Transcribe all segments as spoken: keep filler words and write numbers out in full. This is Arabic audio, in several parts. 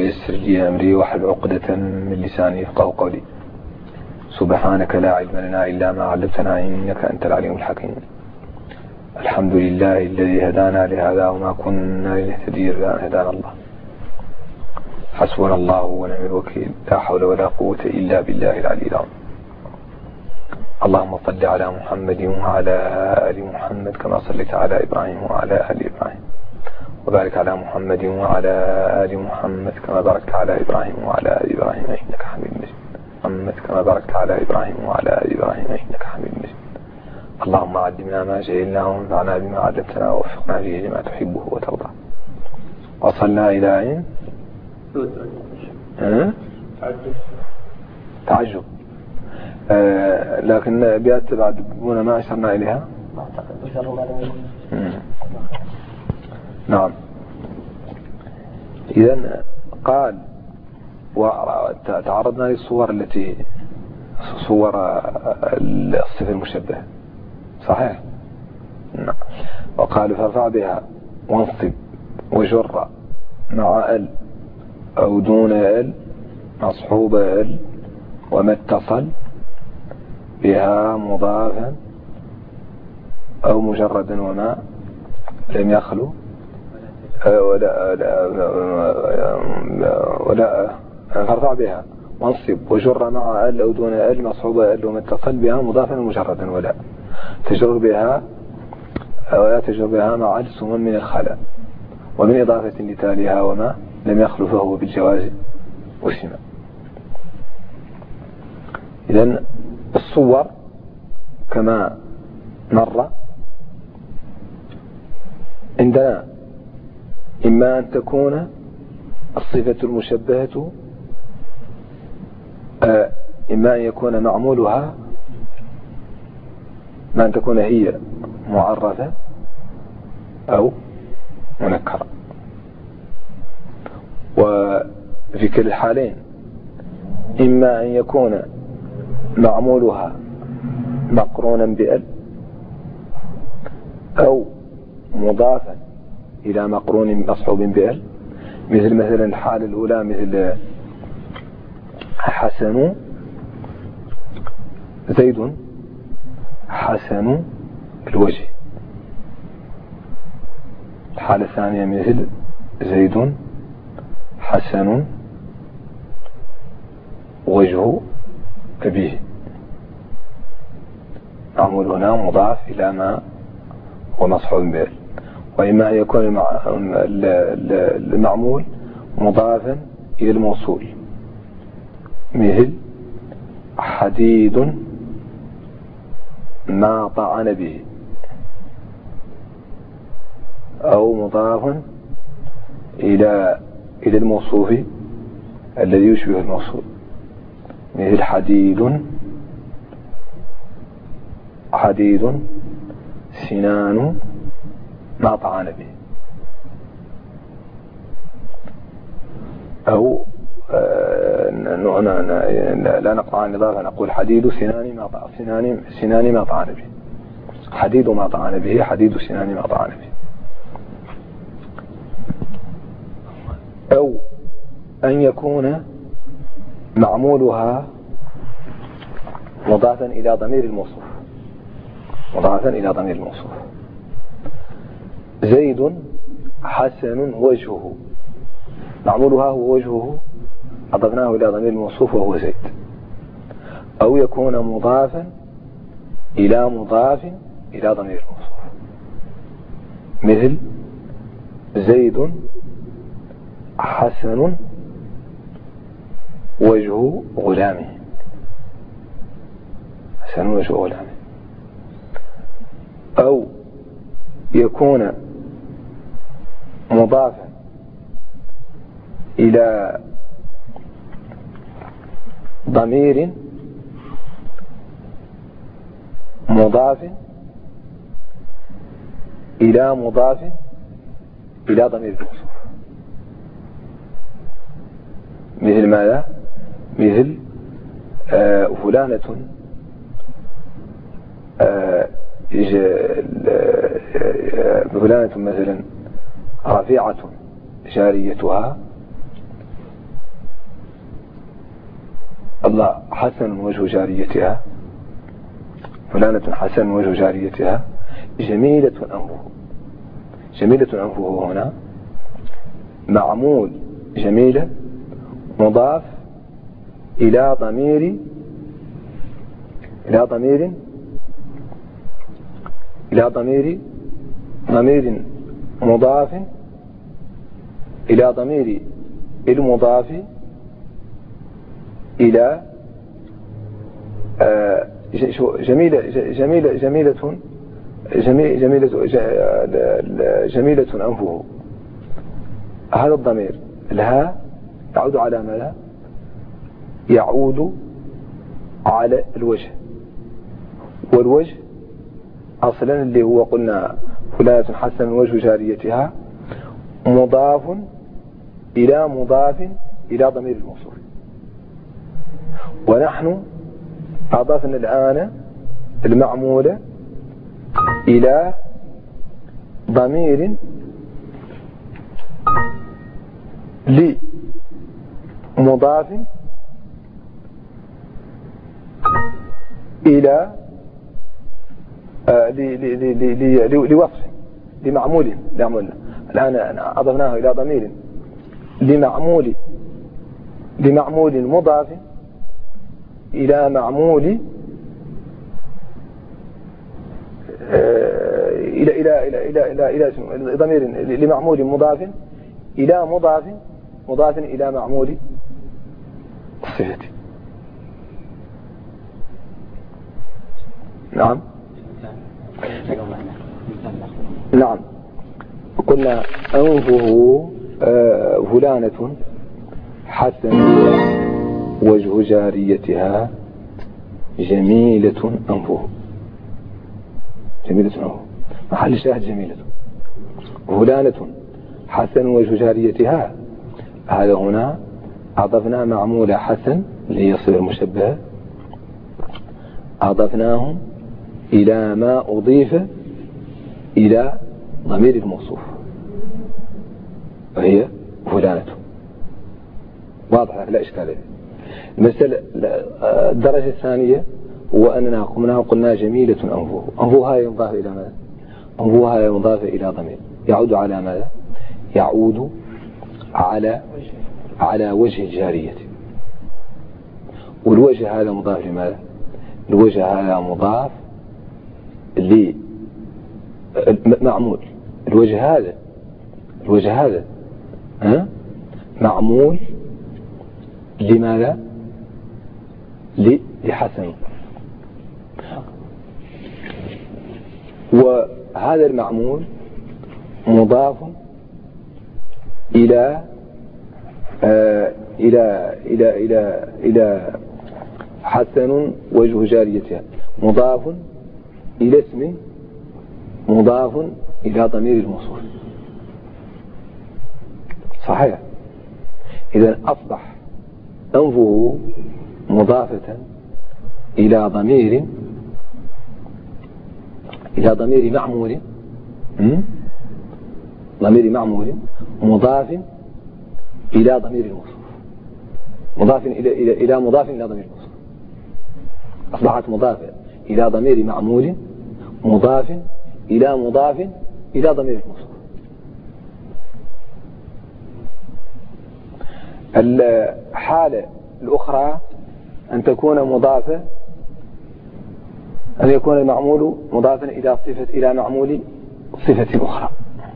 ويسر لي أمري واحلل عقدة من لساني يفقهوا قولي. سبحانك لا علم لنا إلا ما علمتنا إنك أنت العليم الحكيم. الحمد لله الذي هدانا لهذا وما كنا لنهتدي لولا أن هدانا الله. حسبنا الله ونعم الوكيل. لا حول ولا قوة إلا بالله العلي العظيم. اللهم صل على محمد وعلى آل محمد كما صليت على إبراهيم وعلى آل إبراهيم، وبارك على محمد وعلى آل محمد كما باركت على إبراهيم وعلى آل إبراهيم إنك حميد مجيد. محمد كما باركت على إبراهيم وعلى آل إبراهيم إنك حميد مجيد. اللهم علمنا ما جهلنا وانفعنا بما علمتنا ووفقنا به لما تحبه وترضى. وصلنا إلى أين؟ أه؟ تعجب. آه لكن بيات بعد هنا ما أشرنا إليها. نعم. إذن قال وتعرضنا للصور التي صور الصفة المشبهة صحيح. نعم. وقال فارفع بها وانصب وجر مع ال أو دون ال مصحوب ال وما اتصل بها مضافا أو مجردا وما لم يخلو ولا ولا ولا فارفع بها وانصب وجر مع ال أو دون ال مصحوب ال وما اتصل بها مضافا مجردا ولا تجر بها ولا تجر بها مع ال سما من الخلاء ومن إضافة لتاليها وما لم يخلو فهو بالجواز وسما. إذن الصور كما مر عندنا إما أن تكون الصفة المشبهة إما أن يكون معمولها ما أن تكون هي معرفة أو منكرة، وفي كل الحالين إما أن يكون معمولها مقرونا بأل أو مضافا إلى مقرون مصحوب بأل، مثل مثلا الحالة الأولى مثل حسن زيد حسن الوجه. الحالة الثانية مثل زيد حسن وجه أبيه، معمول هنا مضاف إلى ما هو مصحوب به. وإما أن يكون المعمول مضافا إلى الموصول، مثل حديد ما طعن به، أو مضاف إلى إلى الموصوف الذي يشبه الموصول، مثل حديد حديد سنان ما طعن به، أو لا نقطع عن إضافة نقول حديد سنان ما طعن سنان سنان ما طعن به، حديد ما طعن به حديد سنان ما طعن به. أو أن يكون معمولها مضافا إلى ضمير الموصوف مضافا إلى ضمير الموصوف، زيد حسن وجهه، معمولها هو وجهه أضفناه إلى ضمير الموصوف وهو زيد. أو يكون مضافا إلى مضاف إلى ضمير الموصوف، مثل زيد حسن وجه غلامه حسن وجه غلامه. أو يكون مضافا إلى ضمير مضاف إلى مضاف إلى ضمير الموصوف، مثل ماذا؟ مثل آه فلانة آه فلانة مثلا رفيعة جاريتها الله حسن وجه جاريتها، فلانة حسن وجه جاريتها جميلة أنفه. جميلة أنفه هنا معمول جميلة مضاف إلى ضمير إلى ضمير إلى ضمير ضمير مضاف إلى ضمير المضاف إلى آه جميلة جميلة جميلة جميلة جميلة أنفه. هذا الضمير الهاء يعود على ماذا؟ يعود على الوجه، والوجه أصلا اللي هو قلنا فلانة حسن وجه جاريتها مضاف إلى مضاف إلى ضمير الموصول، ونحن أضفنا الآن المعمولة إلى ضمير لمضاف إلى لوصف لمعمول لعمل. الآن أضفناه إلى ضمير لمعمول لمعمول مضاف إلى معمول إلى إلى إلى إلى إلى إلى ضمير لمعمول مضاف إلى مضاف مضاف إلى معمول الصفة. نعم نعم قلنا أنفه فلانة حسن وجه جاريتها جميلة أنفه. جميلة أنفه محل شاهد جميلة. فلانة حسن وجه جاريتها، هذا هنا أضفنا معمول حسن اللي هي صفة المشبهة، أضفناه إلى ما أضيف إلى ضمير الموصوف وهي فلانة. واضح لا إشكال. المسألة الدرجة الثانية هو أننا قمنا وقلنا جميلة أنفه. أنفها ينضاف إلى ماذا؟ أنفها ينضاف إلى ضمير يعود على ماذا؟ يعود على على وجه الجارية، والوجه هذا مضاف لماذا؟ الوجه هذا مضاف لمعمول. الوجه هذا الوجه هذا ها معمول لماذا؟ لحسن. وهذا المعمول مضاف إلى آه إلى إلى إلى إلى حسن وجه جاريتها، مضاف إلى اسم مضاف إلى ضمير الموصول. صحيح. إذا أصبح أنفه مضافة إلى ضمير إلى ضمير معمول ضمير معمول مضاف إلى ضمير الموصول، مضاف إلى إلى إلى مضاف إلى ضمير الموصول. أصبحت مضافة إلى ضمير معمول مضاف إلى مضاف إلى ضمير الموصول. الحالة الأخرى أن تكون مضافة أن يكون المعمول مضافا إلى صفة إلى معمول صفة أخرى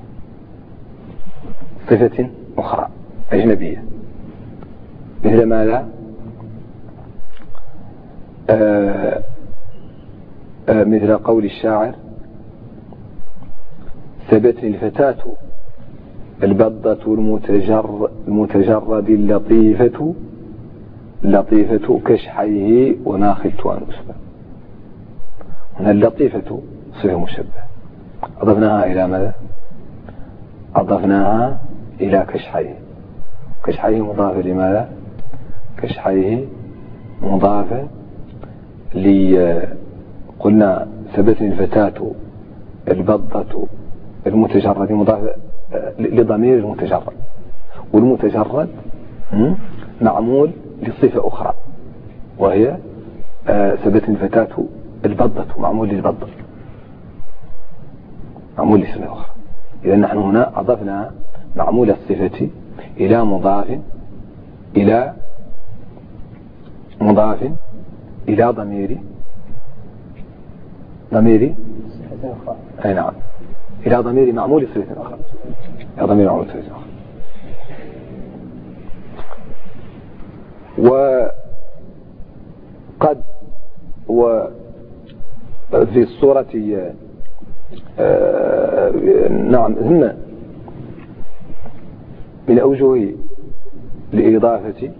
صفة أخرى أجنبية. مثل ماذا؟ آه آه مثل قول الشاعر: ثبتني الفتاة البضة المتجر المتجرد اللطيفة اللطيفة كشحيه وما خلت أن أسبه. هنا اللطيفة صفة مشبه أضفناها إلى ماذا؟ أضفناها إلى كشحيه. كشحيه مضافة لماذا؟ كشحيه مضافة لي قلنا ثبتني الفتاة البضة المتجرد مضافة لضمير المتجرد، والمتجرد معمول لصفة أخرى وهي سبت الفتاة البضة، معمول للبضة، معمول لصفة أخرى. إذا نحن هنا أضفنا معمول الصفة إلى مضاف إلى مضاف إلى ضمير ضمير أي نعم إلى ضمير معمول صفة أخرى، إلى ضمير معمول صفة أخرى. وقد وفي الصورة آه نعم ثم من أوجه لإضافة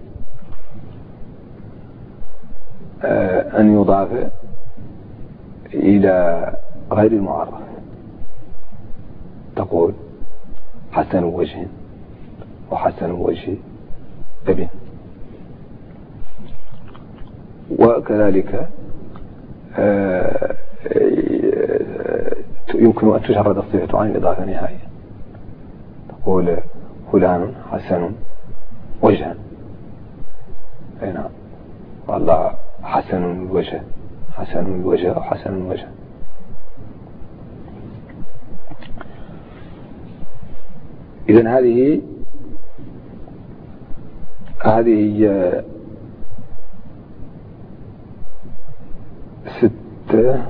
آه أن يضاف إلى غير المعرف، تقول حسن وجه وحسن وجه ابن. وكذلك آه يمكن أن تجرد الصفة عن الإضافة نهائيا، تقول فلان حسن وجها، أي نعم، والله حسن الوجه، حسن الوجه أو حسن الوجه. إذن هذه هذه ستة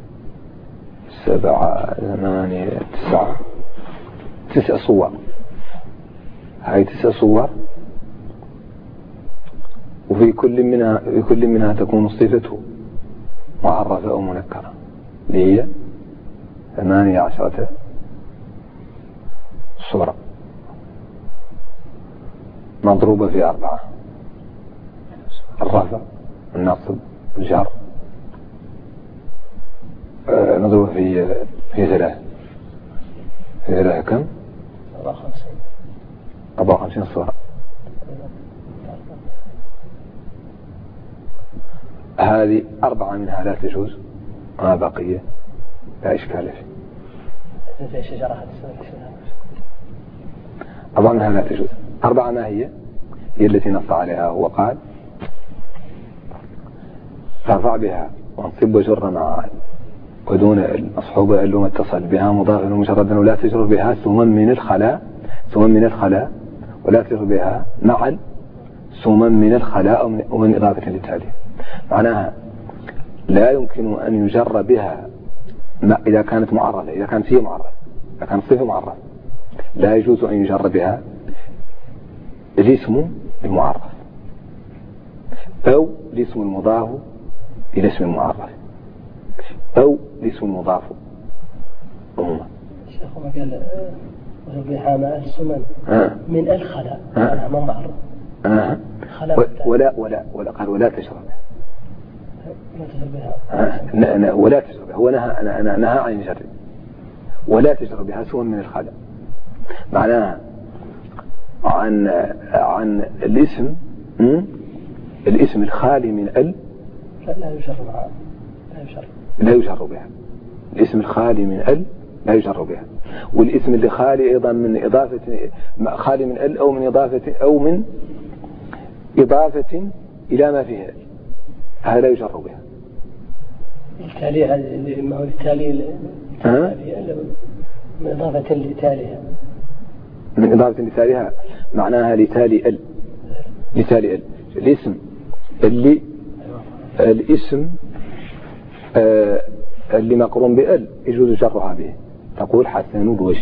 سبعة ثمانية تسعة تسع صور، هاي تسع صور، وفي كل منها في كل منها تكون صفته معرفة أو منكرة، اللي هي ثمانية عشرة صورة مضروبة في أربعة: الرفع، النصب، الجر، مضروبة في في ثلاث في ثلاث كم؟ أربعة وخمسين صورة. هذه أربعة منها لا تجوز، ما بقية لا إشكال فيه. أربعة منها لا تجوز. أربعة ما هي؟ هي التي نص عليها، هو قال ترفع بها وانصب وجر معا ودون المصحوبة إلا ما اتصل بها مضافا ومجردا، ولا تجر بها ثم من الخلاء ثم من الخلاء ولا تجر بها مع ثم من الخلاء ومن إضافة للتالي. معناها لا يمكن أن يجر بها ما إذا كانت معرفة، إذا كانت هي معرفة، إذا كانت صفة معرفة لا يجوز أن يجر بها الاسم المعرف أو الاسم المضاف إلى اسم المعرف أو الاسم المضاف عموما. الشيخ ما قال وجبها مع السمن من الخلاء أنا ما معرف آه. ولا ولا ولا قال ولا تشرب ما تشرب بها آه. ولا تشرب بها، هو نهى أنا أنا نهى عن الجر، ولا تشرب بها سوى من الخلاء، معناها عن عن الاسم الاسم الخالي من ال لا يجر معها، لا يجر لا يجر بها، الاسم الخالي من ال لا يجر بها، والاسم اللي خالي أيضا من إضافة خالي من ال أو من إضافة أو من إضافة إلى ما فيها هذا لا يجر بها. التالي ما هو التالي من إضافة لتاليها من إضافة لتاليها معناها لتالي ال لتالي ال الاسم اللي الاسم آه اللي مقرون بال يجوز جرها به، تقول حسن الوجه،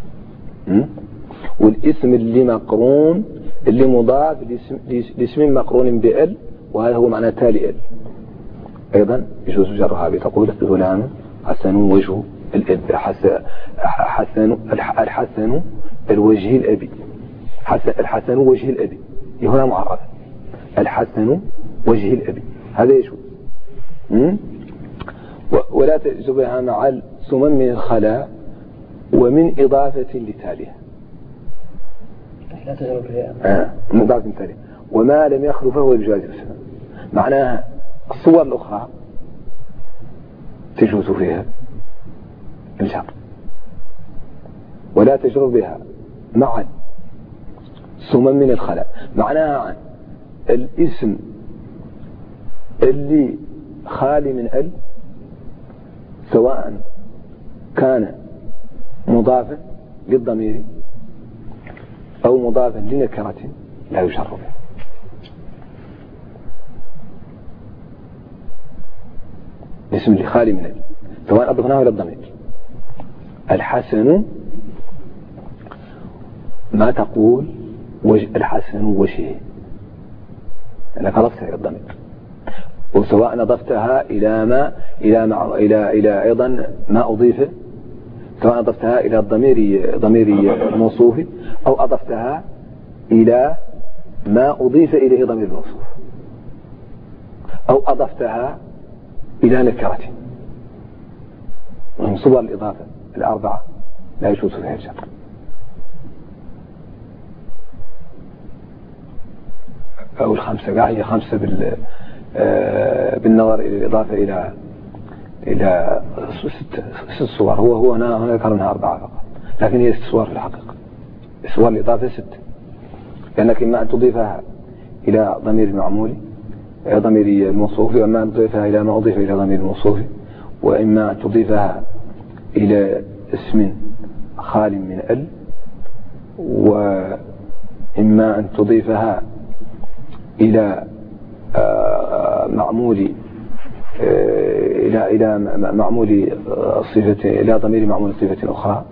والاسم اللي مقرون اللي مضاف لاسم مقرون بال وهذا هو معنى تالي ال أيضا يجوز جرها به، تقول فلان حسن وجه الأب، حسن الحسن الوجه الأبي، الحسن وجه الأبي هنا معرف، الحسن وجه الأبي هذا يجوز. ولا تجبها مع السمن من الخلاء ومن إضافة لتاليها، لا تجبها آه. من إضافة لتاليها، وما لم يخلو فهو الجواز السنة. معناها الصور الأخرى تجوز فيها الجر، ولا تجر بها مع سمن من الخلاء، معناها الاسم اللي خالي من ال سواء كان مضافا للضمير أو مضافا لنكرة لا يجر به. الاسم اللي خالي من ال سواء أضفناه إلى الضمير. الحسن ما تقول وجه الحسن وجهه لأنك أضفتها إلى الضمير، وسواء أضفتها إلى ما إلى مع إلى إلى أيضا ما أضيفه، سواء أضفتها إلى الضمير ضمير موصوف أو أضفتها إلى ما أضيف إليه ضمير موصوف أو أضفتها إلى نكرة من صور الإضافة الأربعة لا يجوز فيها الجر. أو الخمسة قاع هي خمسة بال بالنظر إلى الإضافة إلى إلى ست ست صور. هو هو هنا هنا ذكر منها أربعة فقط، لكن هي ست صور في الحقيقة. صور الإضافة ست، لأنك إما أن تضيفها إلى ضمير المعمول ضمير الموصوف، وإما أن تضيفها إلى ما أضيف إلى ضمير الموصوف، وإما أن تضيفها إلى اسم خال من ال، وإما أن تضيفها إلى معمول إلى إلى معمول صفة إلى ضمير معمول صفة أخرى،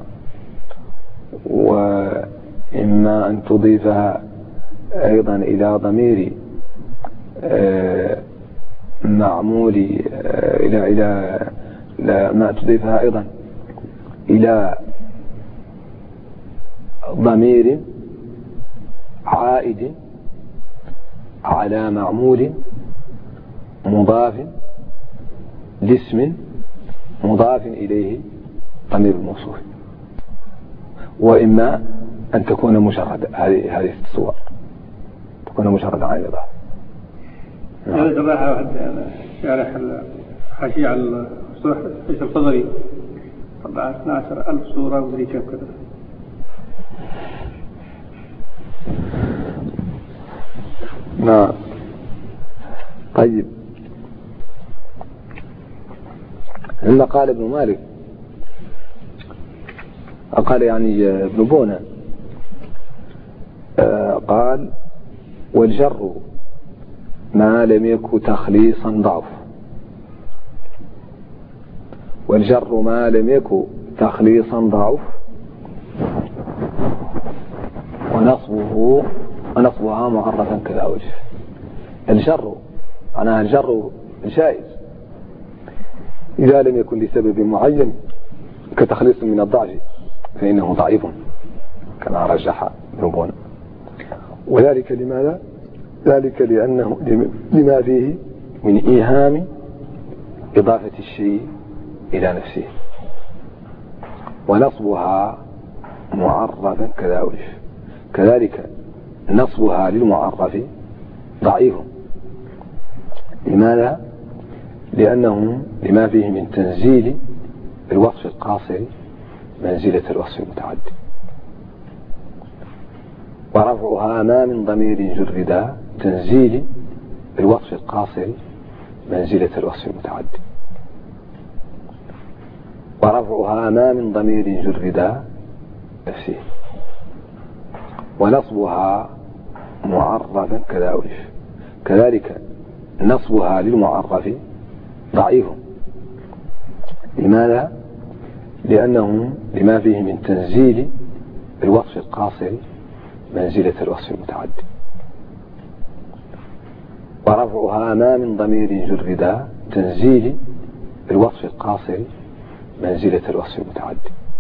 وإما أن تضيفها أيضا إلى ضمير معمول إلى إلى ما تضيفها أيضا إلى ضمير عائد على معمول مضاف لاسم مضاف إليه ضمير الموصوف، وإما أن تكون مجرد هذه هذه الصور تكون مجرد عن الإضافة. هذا تبعها واحد شارح الحاشية على الصورة ليس الفضلي طبعا اثنا عشر ألف صورة ودري كيف كذا. نعم. طيب، لما قال ابن مالك قال يعني ابن بونة قال والجر ما لم يكن تخليصا ضعف، والجر ما لم يكن تخليصا ضعف، ونصبه ونصبها معرفا كذا وجه. الجر معناها الجر جائز إذا لم يكن لسبب معين كتخليص من الضعف فإنه ضعيف كما رجح ابن بونة. وذلك لماذا؟ ذلك لأنه لما فيه من إيهام إضافة الشيء إلى نفسه، ونصبها معرفا كذا وجه. كذلك نصبها للمعرف ضعيف. لماذا؟ لأنه لما فيه من تنزيل الوصف القاصر منزلة الوصف المتعدي، ورفعها ما من ضمير جردا تنزيل الوصف القاصر منزلة الوصف المتعدي، ورفعها ما من ضمير جردا نفسه، ونصبها معرفا كذا وجه. كذلك نصبها للمعرف ضعيف. لماذا؟ لأنه لما فيه من تنزيل الوصف القاصر منزلة الوصف المتعدي، ورفعها ما من ضمير جردا تنزيل الوصف القاصر منزلة الوصف المتعدي،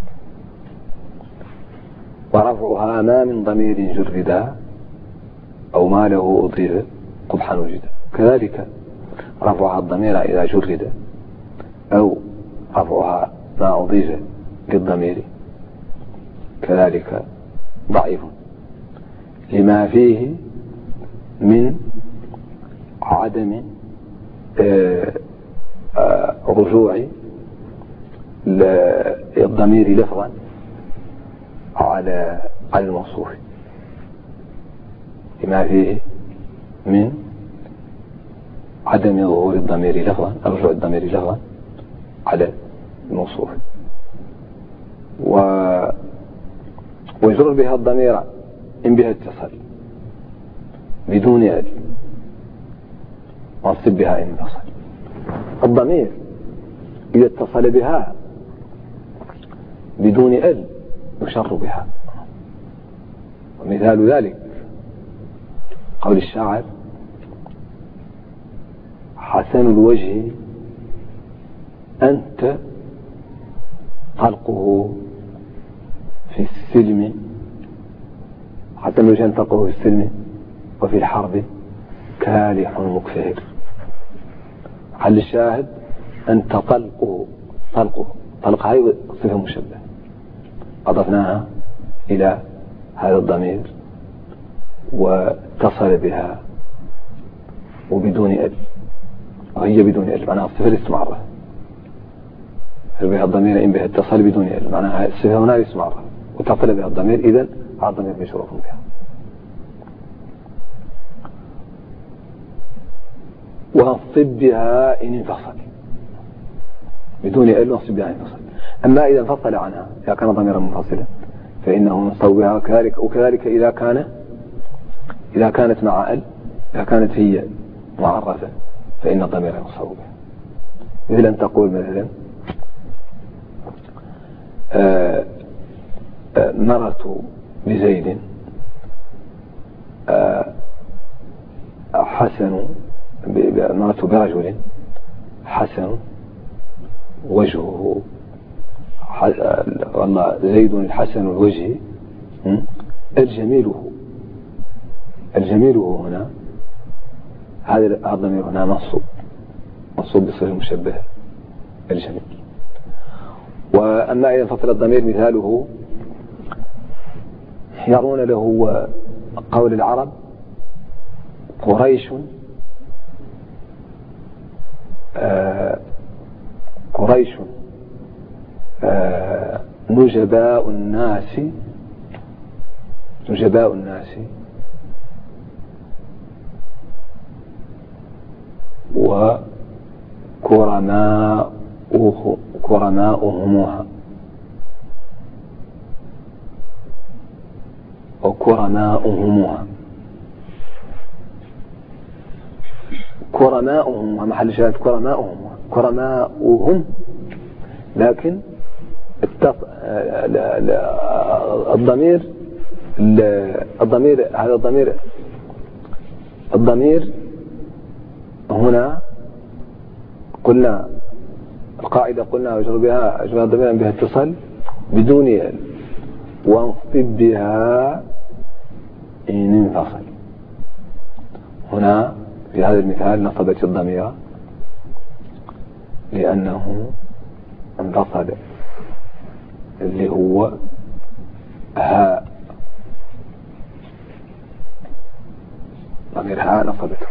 ورفعها ما من ضمير جردا أو ما له أضيف قبحا وجدا. كذلك رفعها الضمير إذا جرد أو رفعها ما أضيف للضمير كذلك ضعيف، لما فيه من عدم رجوع الضمير لفظا على على الموصوف، لما فيه من عدم ظهور الضمير لفظا، الرجوع الضمير لفظا على الموصوف، و ويجرر بها الضمير إن بها اتصل بدون ال، وانصب بها إن اتصل. الضمير إذا اتصل بها بدون ال يشر بها، ومثال ذلك قول الشاعر: حسن الوجه أنت طلقه في السلم، حسن الوجه أنت طلقه في السلم وفي الحرب كالح مكفهر. حل الشاهد أنت طلقه، طلقه طلق هاي صفة مشبه أضفناها إلى هذا الضمير واتصل بها وبدون ال، وهي بدون ال معناها الصفة الاستمرارة، بها الضمير إن بها اتصل بدون ال معناها الصفة هنا الاستمرارة، واتصل بها الضمير إذن هذا الضمير مشروط بها. وانصب بها إن انفصل بدون ال، وانصب بها إن انفصل. أما إذا انفصل عنها إذا كان ضميرا منفصلا فإنه ينصب بها، وكذلك وكذلك إذا كان إذا كانت مع ال، إذا كانت هي معرفة فإن الضمير ينصب بها. مثل أن تقول مثلا آه آه مررت بزيد آه حسن، مررت برجل حسن وجهه، والله زيد الحسن الوجه الجميله، الجميله هنا هذا الضمير هنا منصوب، منصوب بصيغة المشبه الجميل. وأما إذا انفصل الضمير مثاله يرون له قول العرب: قريش آه قريش آه نجباء الناس، نجباء الناس وكرماء كرماؤهمها وكرماؤهمها كرماؤهم محل شاهد كرماؤهم كرماؤهم، لكن الضمير الضمير هذا الضمير الضمير هنا قلنا القاعدة قلنا يجر بها أجمع الضمير بها اتصل بدون ال، وانصب بها إن انفصل. هنا في هذا المثال نصبت الضمير لأنه انفصل اللي هو ها، ضمير ها نصبته.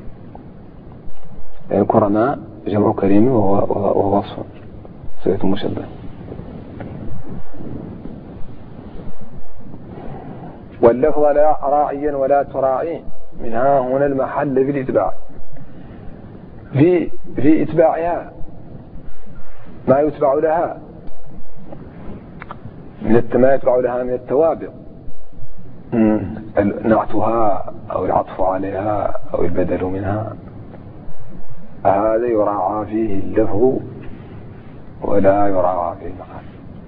الكرماء جمع كريم وهو, وهو وصف صيغة مشبه. واللفظ لا راعيا ولا تراعي منها هنا المحل في الإتباع، في في إتباعها ما يتبع لها من ما يتبع لها من التوابع، نعتها أو العطف عليها أو البدل منها، هذا يراعى فيه اللفظ ولا يراعى فيه المحل.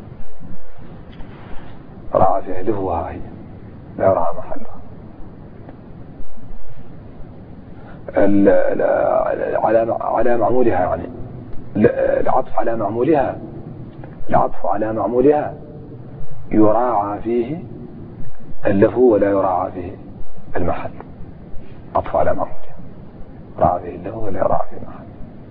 يراعى فيه لفظها هي، لا يراعى محلها. على على معمولها، يعني العطف على معمولها، العطف على معمولها يراعى فيه اللفظ ولا يراعى فيه المحل. عطف على معمولها يراعى فيه اللفظ ولا يراعى فيه المحل.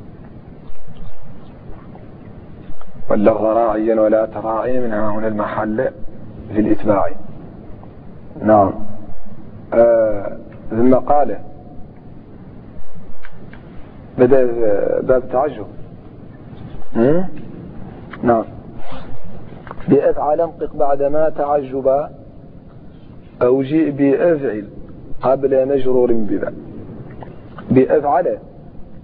واللفظ راعيا ولا تراعي منها هنا المحل في الإتباع. نعم. آه ثم قال بدأ باب تعجب. نعم. بأفعل انطق بعدما تعجبا أو جيء بأفعل قبل مجرور ببا. بأفعل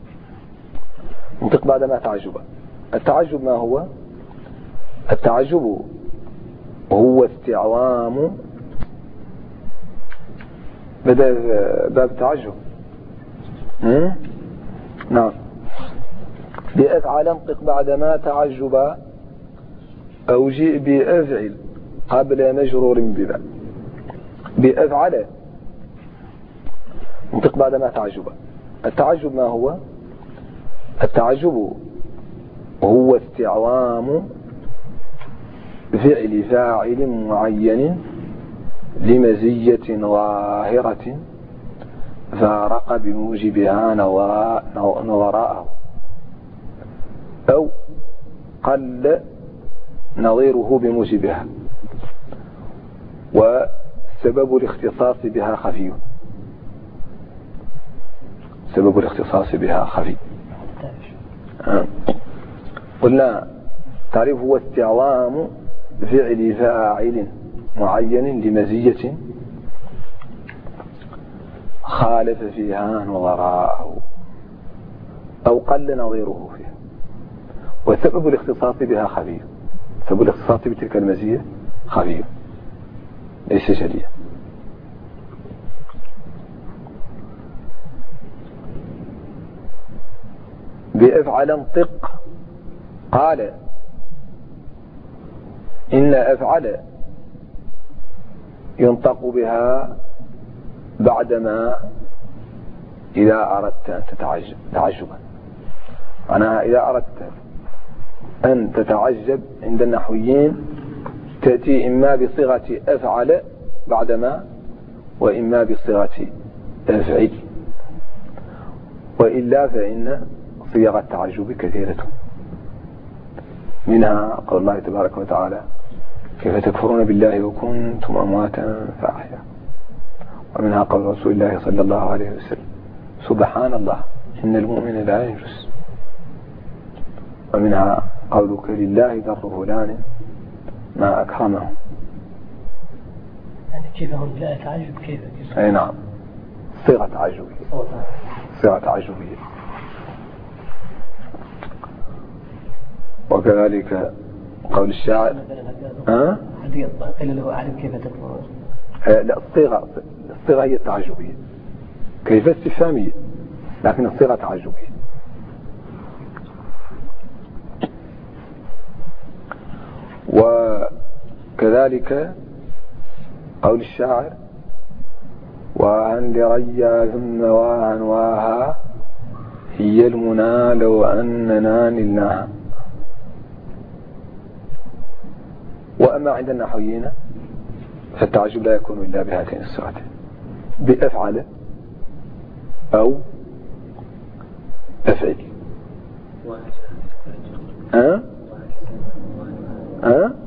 انطق بعدما تعجب. التعجب ما هو؟ التعجب هو استعظام، بدأ باب التعجب. نعم. بأفعل انطق بعدما تعجبا أو جئ بأفعل قبل مجرور ببا. بأفعل انطق بعدما تعجبا. التعجب ما هو؟ التعجب هو استعظام فعل فاعل معين لمزية ظاهرة فارق بموجبها نظراءه أو قل نظيره بموجبها، وسبب الاختصاص بها خفي. سبب الاختصاص بها خفي. قلنا تعريف هو استعظام فعل فاعل معين لمزية خالف فيها نظراءه أو قل نظيره فيها، وسبب الاختصاص بها خفي. سبب الاختصاص بتلك المزية خفي ليس جليا. بأفعل انطق قال إن أفعل ينطق بها بعدما إذا أردت أن تتعجب تعجبا. أنا إذا أردت أن تتعجب عند النحويين تأتي إما بصيغة أفعل بعدما وإما بصيغة أفعل، وإلا فإن صيغ التعجب كثيرة، منها قول الله تبارك وتعالى كيف تكفرون بالله وكنتم أمواتا فأحيا، ومنها قول رسول الله صلى الله عليه وسلم سبحان الله إن المؤمن لا ينجس، ومنها قولك لله ذر فلان ما أكرمه. يعني كيف هم لا تعجب كيف؟ أي نعم، صيغة تعجبية. صيغة تعجبية. وكذلك قول الشاعر ها؟ قيل له أعلم كيف تكفرون. لا، الصيغة الصيغة هي التعجبية، كيف استفهامية، لكن الصيغة تعجبية. وكذلك قول الشاعر وأن لريا ثم واها واها هي المنى لو أننا نلناها. وأما عند النحويين فالتعجب لا يكون إلا بهاتين الصيغتين، بأفعل أو أفعل. أه؟ أه؟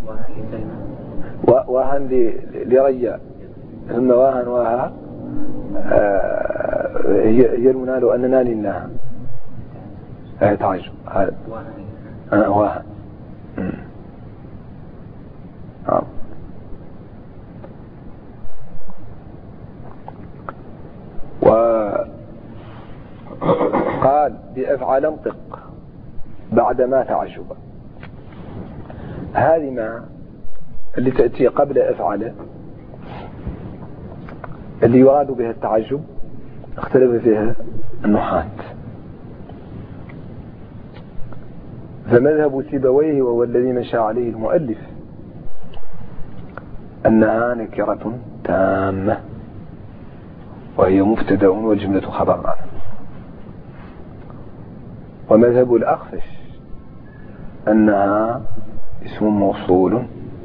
واهن لريا ثم واهن واها هي المنى لو أننا نلناها. هذا تعجب. هذا واهن. آه. وقال بأفعل انطق بعدما تعجب. هذه ما اللي تأتي قبل أفعل اللي يراد بها التعجب اختلف فيها النحاة. فمذهب سيبويه وهو الذي مشى عليه المؤلف أنها نكرة تامة وهي مبتدأ والجملة خبر عنه. ومذهب الأخفش أنها اسم موصول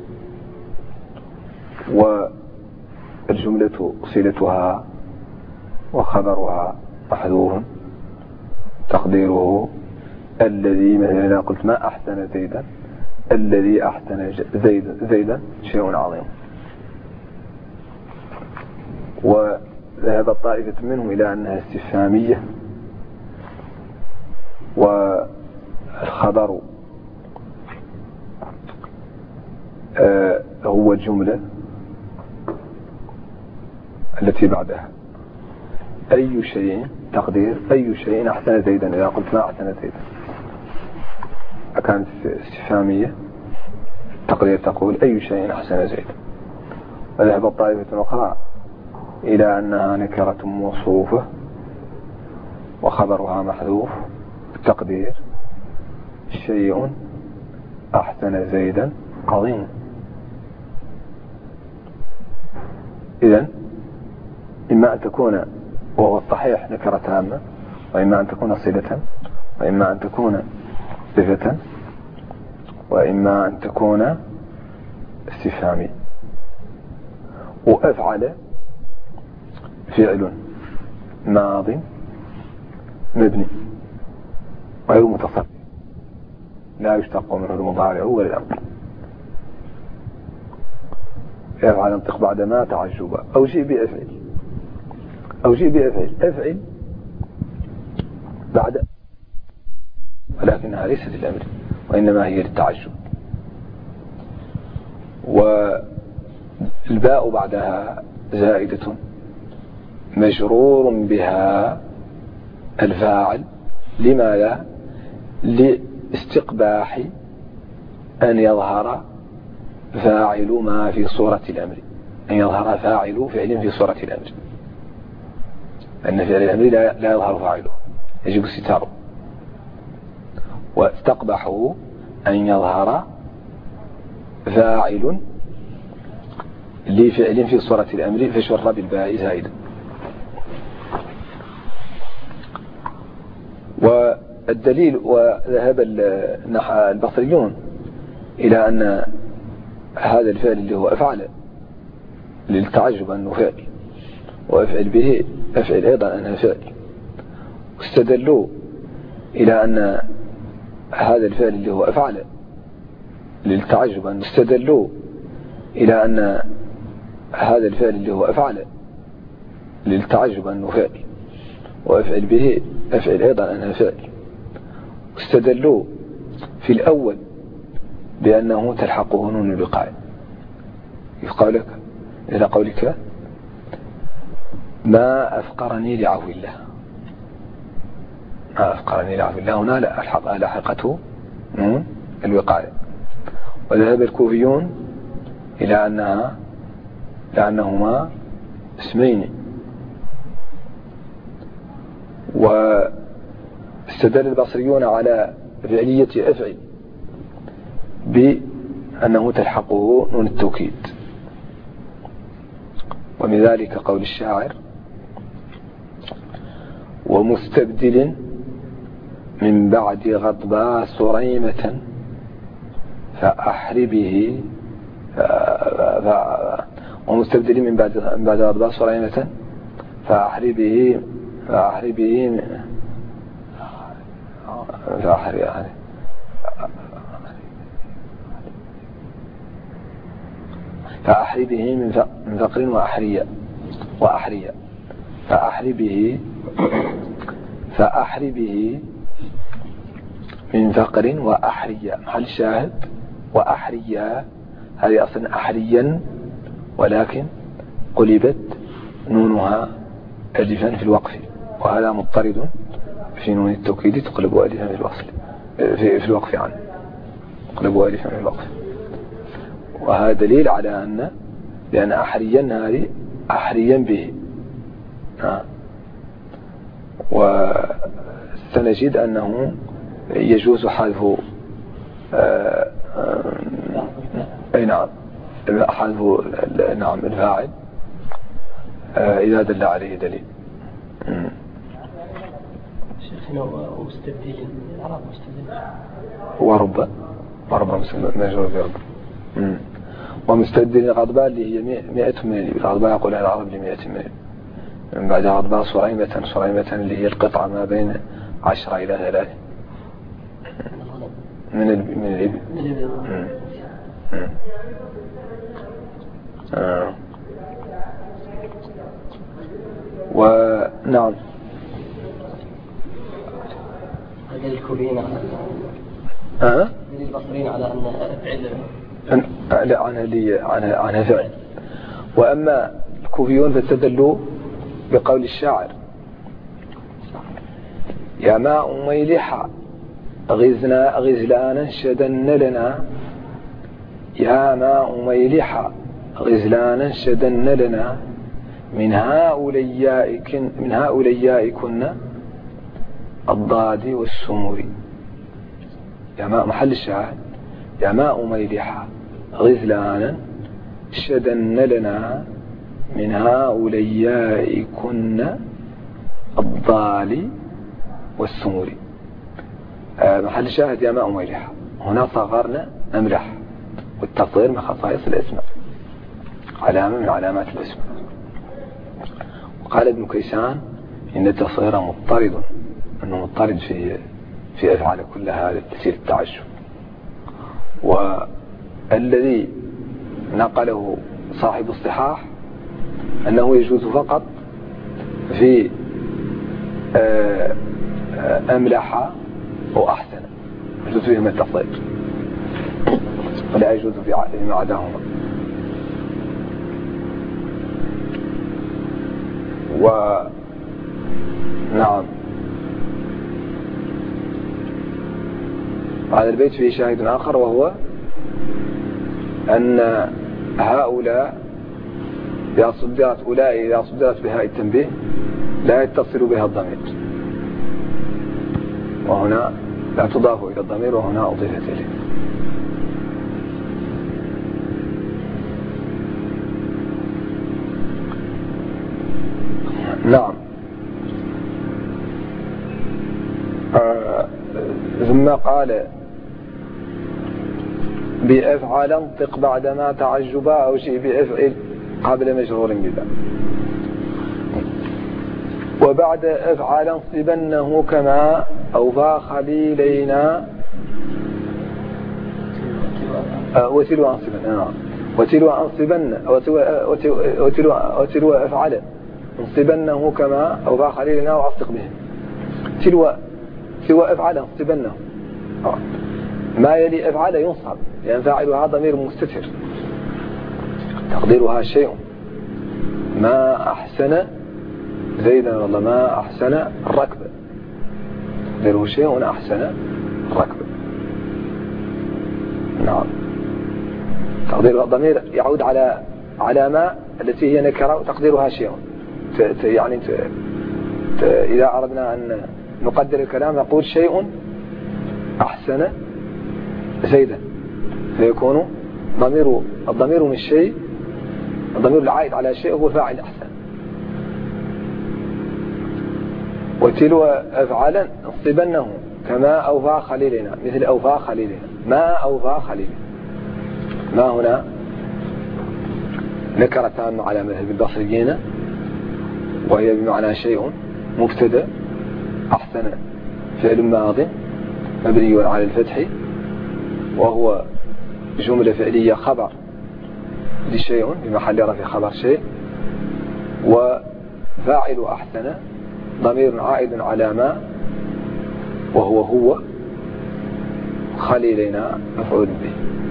والجملة صلتها وخبرها محذوف تقديره الذي، مثلا إذا قلت ما أحسن زيدا الذي أحسن زيدا زيدا شيء عظيم. وذهب طائفة منهم إلى أنها استفهامية والخبر آه هو الجملة التي بعدها. أي شيء التقدير أي شيء أحسن زيدا. إذا قلت ما أحسن زيدا أكانت استفهامية، التقدير تقول أي شيء أحسن زيدا. وذهب الطائفة أخرى إلى أنها نكرة موصوفة وخبرها محذوف، التقدير شيء أحسن زيدا عظيم. إذن إما أن تكون، وهو الصحيح، نكرة تامة، وإما أن تكون صلة، وإما أن تكون صفة، وإما أن تكون استفهامي. وأفعل فعل ماض مبني غير متصرف لا يشتق منه المضارع ولا الأمر. يفعل انطق بعد ما تعجبا، أو شيء بأفعل، أو شيء بأفعل، أفعل بعد، ولكنها ليست الأمر وإنما هي للتعجب. والباء بعدها زائدة مجرور بها الفاعل، لماذا؟ لاستقباح أن يظهر فاعل ما في صورة الأمر، أن يظهر فاعل فعل في صورة الأمر، أن فعل الأمر لا يظهر فاعله، يجب ستاره. واستقبحوا أن يظهر فاعل لفعل في صورة الأمر فشر بالباء زائدا. والدليل، وذهب البصريون إلى أن هذا الفعل اللي هو أفعل للتعجب أنه فعل، وأفعل به أفعل أيضا أنها فعل. واستدلوا إلى أن هذا الفعل اللي هو أفعل للتعجب أنه استدلوا إلى أن هذا الفعل اللي هو أفعل للتعجب أنه فعل، وأفعل به أفعل أيضا أنها فعل. واستدلوا في الأول بأنه تلحقه نون الوقاية، يقال لك إلى قولك ما أفقرني لعفو الله، ما أفقرني لعفو الله، هنا لاحقته نون الوقاية. وذهب الكوفيون إلى أنها لأنهما اسمين. واستدل البصريون على فعلية أفعل بأنه تلحقه نون التوكيد، ومن ذلك قول الشاعر ومستبدل من بعد غضبا سريمة فأحربه ف... ف... ومستبدل من بعد من بعد غضبا سريمة فأحربه فأحربه فأحربه فأحربه من فقر وأحرية وأحرية فأحربه فأحربه من فقر وأحرية. هل شاهد وأحرية هذه أصلا أحريا، ولكن قلبت نونها ألفا في الوقف، وهذا مضطرد في نون التوكيد تقلب ألفا في الوصل في, في الوقف عنه تقلب ألفا في الوقف. وهذا دليل على أن لأن أحريا هذه أحريا به. ها. وسنجد أنه يجوز حذف أي نعم حذف نعم الفاعل إذا دل عليه دليل. شيخنا ومستبدل العرب مستبدل ورب ورب مجرور برب. ومستبدل غضبان اللي هي مئة من الغضبان، يقول العرب لمئة من من بعد غضبان صريمة صريمة اللي هي القطعة ما بين عشرة إلى ثلاثة من ال من الإبل. آه. ونعم هذا الكوفيين ها البصريين على أن فعل أن لا عنها لي عنها عنها فعل. وأما الكوفيون فاستدلوا بقول الشاعر يا ماء ميلحا غزنا غزلانا شدن لنا يا ماء ميلحا غزلانا شدن لنا من هؤلاء من هؤلاء الضاد والسمر. يا ماء محل الشاهد يا ماء ميلحا غزلانا شدن لنا من هؤلاء كن الضال والسمر. آه محل الشاهد يا ماء ميلحا، هنا صغرنا أملح، والتصغير من خصائص الاسم، علامة من علامات الاسم. وقال ابن كيسان إن التصغير مضطرد، أنه مضطرد في في أفعال كلها لتسير التعجب. والذي نقله صاحب الصحاح أنه يجوز فقط في أملح وأحسن، يجوز فيهما التصغير ولا يجوز فيما عداهما. ونعم هذا البيت فيه شاهد آخر، وهو أن هؤلاء إذا صدرت أولئك إذا صدرت بهاء التنبيه لا يتصل بها الضمير، وهنا لا تضاف إلى الضمير وهنا أضيفت إليه. نعم. آه ثم قال بأفعل انطق بعدما تعجبا أو شيء بأفعل قبل مجرور بذا. وبعد أفعل انصبنه كما أوفى خليلينا وتلو أنصبن وتلو أنصبن وتلو أفعل انصبنه كما أوفى خليلنا وأصدق بهم. تلو تلو أفعل انصبنه، ما يلي أفعل ينصب لأن فاعلها ضمير مستتر تقديرها شيء. ما أحسن زيدا والله ما أحسن الركب، تقديره شيء أحسن الركب. نعم. تقدير الضمير يعود على على ما التي هي نكرة وتقديرها شيء. يعني ت... ت... إذا أردنا أن نقدر الكلام نقول شيء أحسن زيدا، فيكون ضمير الضمير من الشيء، الضمير العائد على شيء هو فاعل أحسن. وتلو أفعالا انصبنه كما أوفى خليلنا، مثل أوفى خليلنا، ما أوفى خليلنا. ما هنا نكرتان على مذهب البصريين، وهي بمعنى شيء مبتدا أحسن فعل ماض مبني على الفتح، وهو جملة فعلية خبر لشيء بمحل رفع خبر شيء. وفاعل أحسن ضمير عائد على ما وهو هو خليلنا مفعول به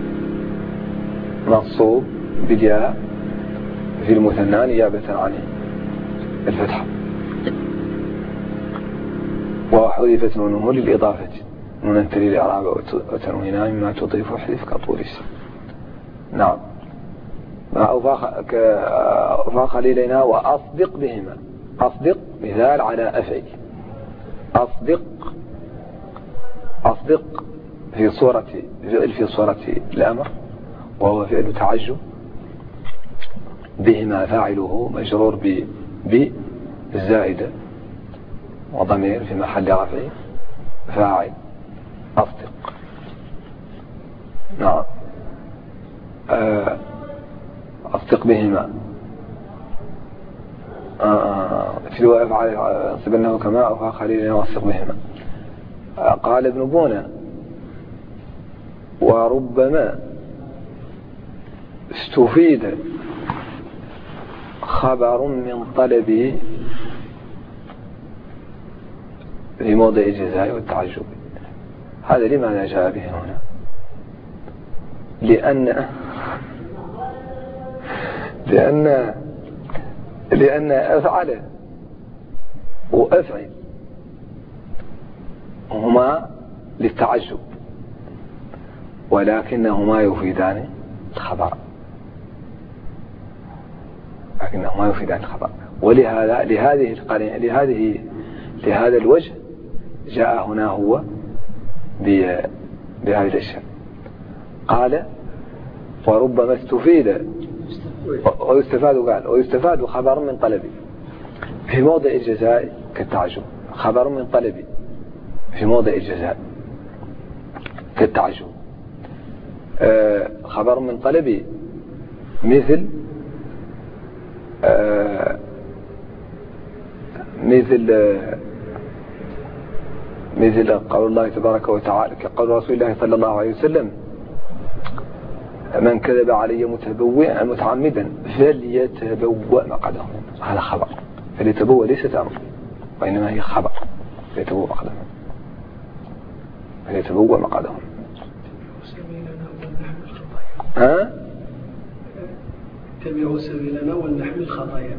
منصوب بالياء في المثنى نيابة عن الفتحة، وحذفت نونه للإضافة نون تلي الإعراب وتنوينها مما تضيف وحذف كطول السم. نعم. ما أوفى خليلنا وأصدق بهما. أصدق مثال على أفعل. أصدق أصدق في صورة فعل في صورة الأمر وهو فعل تعجب، بهما فاعله مجرور ب ب الزائدة وضمير في محل رفع فاعل أصدق. نعم. أصدق بهما تلو أفعل انصبنه كما أوفى خليلنا وأصدق بهما. قال ابن بونة وربما استفيد خبر من طلبه في موضع الجزاء والتعجب. هذا لماذا جاء به هنا؟ لأن لأن لأن أفعل وأفعل هما للتعجب ولكنهما يفيدان الخبر لكنهما يفيدان الخبر ولهذا لهذه القرينة لهذه لهذا الوجه جاء هنا هو بهذه الأشياء. قال وربما استفيد ويستفاد قال ويستفاد خبر من طلبي في موضع الجزاء كالتعجب. خبر من طلبي في موضع الجزاء كالتعجب. آه خبر من طلبي مثل آه مثل آه مثل قول الله تبارك وتعالى كقول رسول الله صلى الله عليه وسلم من كذب علي متبوئا متعمدا فليتبوأ مقعده. هذا خبر. فليتبوأ ليست أمر وإنما هي خبر. فليتبوأ مقعده فليتبوأ مقعده. ها تبعوا سبيلنا ولنحمل خطايا.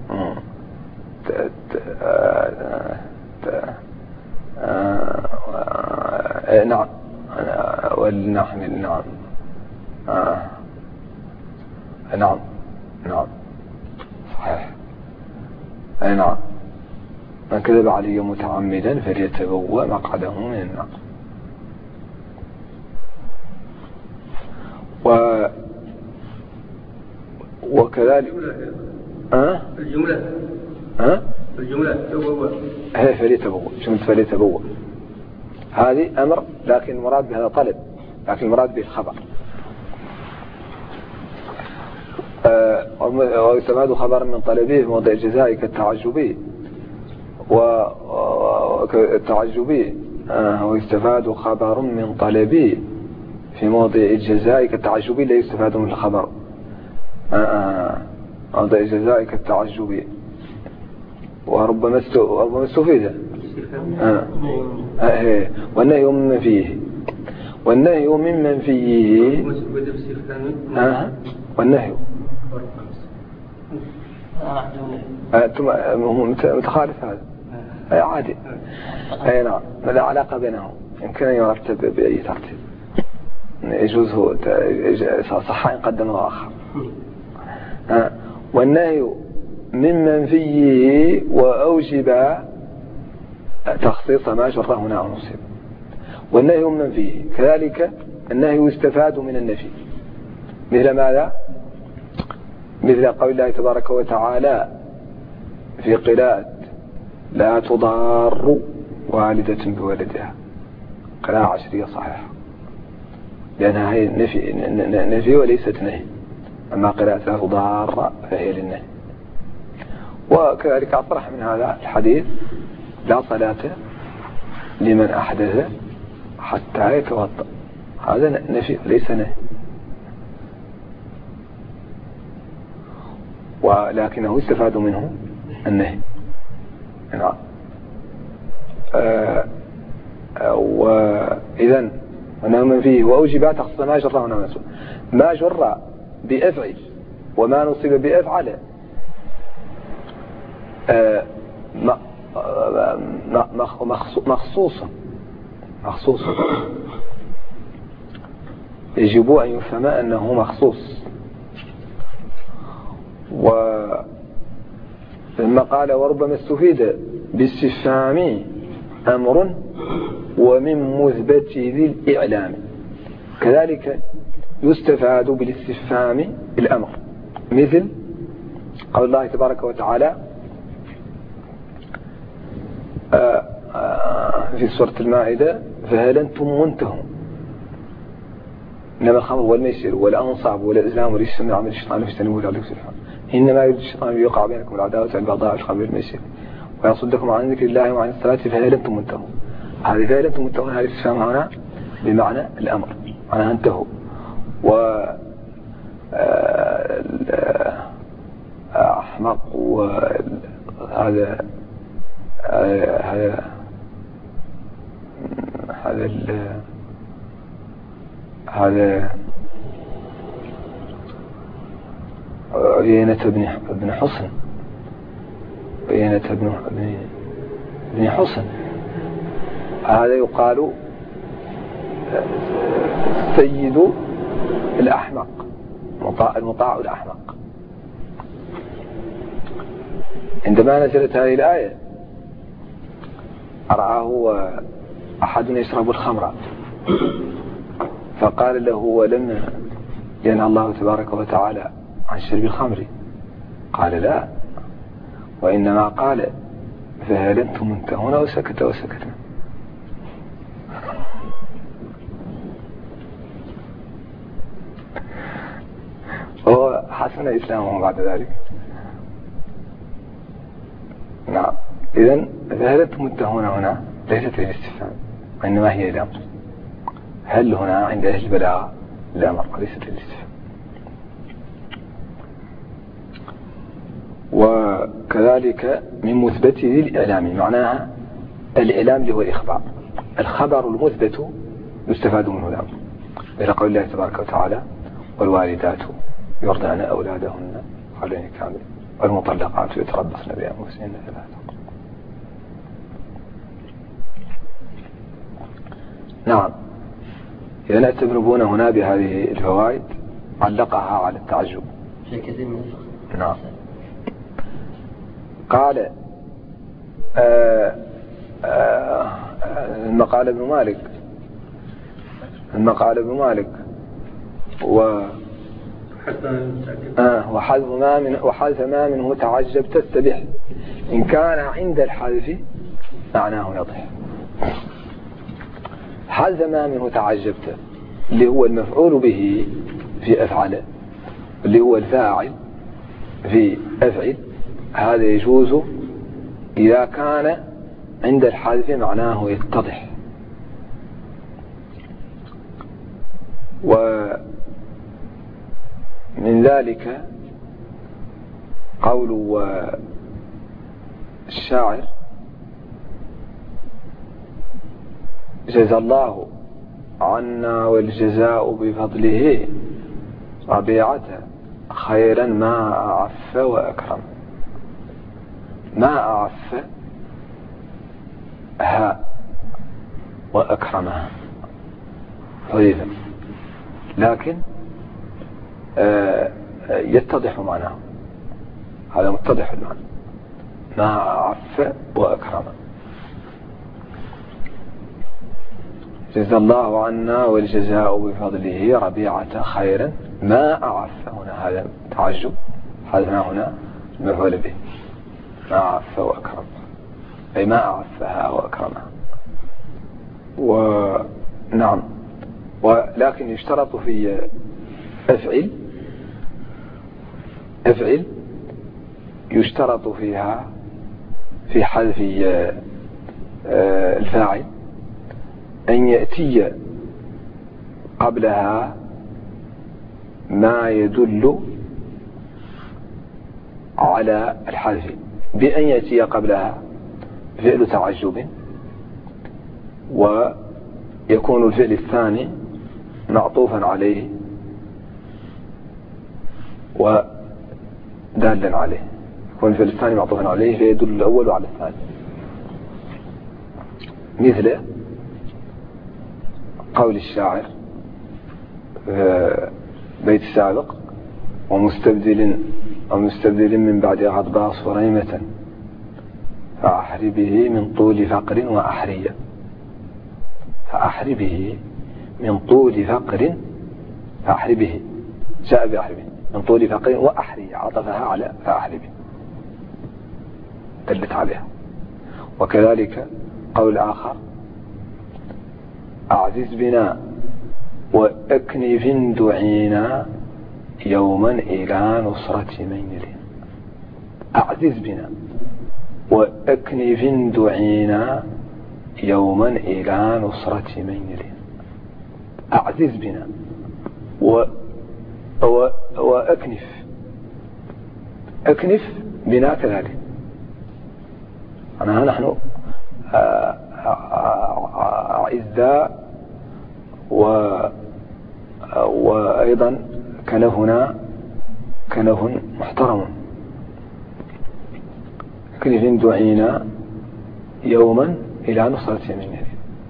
نعم ولنحمل. نعم آه. نعم نعم صحيح. أي نعم من كذب علي متعمدا فليتبوأ مقعده من النار. و وكذلك ها الجملة ها الجملة تبوأ هي فليتبوأ جملة فليتبوأ هذه أمر لكن المراد بهذا طلب لكن المراد به الخبر. ويستفاد خبر من طلبه في موضع الجزاء كالتعجبي والتعجبي ويستفاد خبر من طلبه في موضع الجزاء كالتعجبي لا يستفاد من الخبر. موضع الجزاء كالتعجبي وربما استفيد والنهي ممن فيه والنهي ممن فيه والنهي متخالف هذا أي عادي. أي نعم لا علاقة بينهم يمكن أن يرتب بأي ترتيب يجوز هو صح إن قدمه آخر. والنهي ممن فيه وأوجب تخصيص ما شرطه هنا أو نصيب. والنهي ممن فيه كذلك النهي يستفاد من النفي مثل ماذا؟ مثل قول الله تبارك وتعالى في قراءة لا تضار والدة بولدها قراءة عشرية صحيحة لأنها هي نفي, نفي وليست نهي. أما قراءة لا تضار فهي للنهي. وكذلك أطرح من هذا الحديث لا صلاة لمن أحدث حتى يتوضأ هذا نفي ليس نهي ولكنه استفاد منه النهي. نعم. وإذن ونهم فيه وأوجب تخصص ما جره ونهم ما جر بأفعل وما نصب بأفعل مخصوص مخصوص يجب أن يفهم أنه مخصوص. ولما قال وربما استفيد باستفهام أمر ومن مثبت ذي الإعلام كذلك يستفاد بالاستفهام الأمر مثل قول الله تبارك وتعالى في سورة المائدة فهل أنتم منتهون إنما الخمر والميسر والأنصاب والأزلام والرجس من عمل الشيطان فاجتنبوه لعلكم تفلحون إنما يريد الشيطان أن يوقع بينكم العداوة والبغضاء في الخمر والميسر ويصدكم عن ذكر الله وعن الصلاة فهل أنتم منتهون. هذه فهل أنتم منتهون هذه الاستفهام هنا بمعنى الأمر معناها انتهوا. و أحمق وهذا هذا هذا هذا عيينة بن ابن حصن عيينة بن ابن حصن هذا يقال سيد الأحمق، المطاع الأحمق. عندما نزلت هذه الآية رآه أحد يشرب الخمر فقال له: ولم ينهى الله تبارك وتعالى عن شرب الخمر؟ قال: لا، وإنما قال: فهل أنتم منتهون؟ وسكت وسكت. هو حسن إسلامه بعد ذلك. نعم. إذن فهل أنتم منتهون هنا ليست للاستفهام، وإنما هي الأمر. هل هنا عند أهل البلاغة الأمر وليست للاستفهام. وكذلك من مثبته الإعلام، معناها الإعلام اللي هو الإخبار، الخبر المثبت يستفاد منه الأمر، إلى قول الله تبارك وتعالى: والوالدات يرضعن أولادهن حولين كامل والمطلقات يتربصن بأنفسهن ثلاثة. نعم. إذا نعتبرون هنا بهذه الفوائد علقها على التعجب. نعم. قال آه آه لما قال ابن مالك لما قال ابن مالك و آه وحذف ما من وحذف ما منه تعجب تستبح إن كان عند الحذف معناه يضح. حذف ما منه تعجبت اللي هو المفعول به في أفعل، اللي هو الفاعل في أفعل، هذا يجوز إذا كان عند الحذف معناه يتضح. ومن ذلك قول الشاعر: جزى الله عنا والجزاء بفضله ربيعة خيرا ما أعف وأكرم. ما أعف ها وأكرمها حذيفا، لكن آه يتضح معناه، هذا متضح المعنى. ما أعف وأكرم. جزى الله عنا والجزاء بفضله ربيعة خيرا ما أعف. هنا هذا تعجب، هذا هنا مفعول به. ما أعف وأكرم أي ما أعفها وأكرمها. ونعم. ولكن يشترط في أفعل أفعل يشترط فيها في حذف الفاعل أن يأتي قبلها ما يدل على الحذف، بأن يأتي قبلها فعل تعجب، ويكون الفعل الثاني معطوفا عليه ودالا عليه، يكون الفعل الثاني معطوفا عليه فيدل الأول على الثاني. مثل قول الشاعر بيت السابق: ومستبدل ومستبدل من بعد غضباء صريمة فأحري به من طول فقر وأحرية. فأحري به من طول فقر فأحري به، جاء بأحري به من طول فقر وأحرية، عطفها على فأحري به دلت عليها. وكذلك قول آخر: أعزز بنا وأكنف دعينا يوما إلى نصرة من يلينا. أعزز بنا وأكنف دعينا يوما إلى نصرة من يلينا. أعزز بنا و... و... وأكنف أكنف بنا كذلك. أنا نحن أعزاء و... وأيضا كنفنا كنف محترم. كنف دعينا يوما إلى نصرة من يلينا.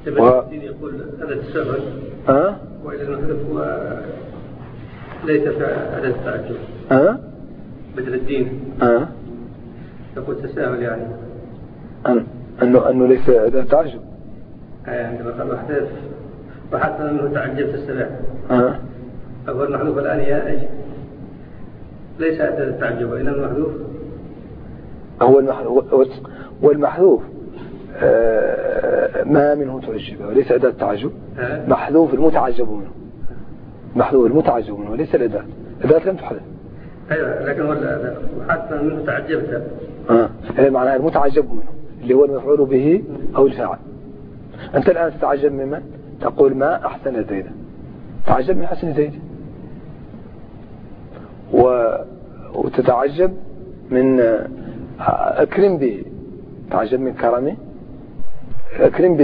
و... يقول هذا التساهل أه؟ وإلى المحذوف هو ليس هذا التعجب أه؟ بدل الدين أه؟ يقول تساهل يعني أن... أنه أنه ليس هذا تعجب أي عندما قال محذوف وحتى أنه تعجبت السماع أه؟ أقول المحذوف الآن يا أي ليس هذا التعجب وإنما المحذوف هو المحذوف والمحذوف آه ما منه تعجب وليس أداة تعجب أه؟ محذوف المتعجب منه محذوف المتعجب منه وليس الأداة الأداة لم تحذف أيوة لكن هو حتى منه تعجبت اه معناها المتعجب منه اللي هو المفعول به أو الفاعل. أنت الآن تتعجب ممن تقول ما أحسن زيدا تعجب من حسن زيد و... وتتعجب من أكرم به تعجب من كرمه أكرم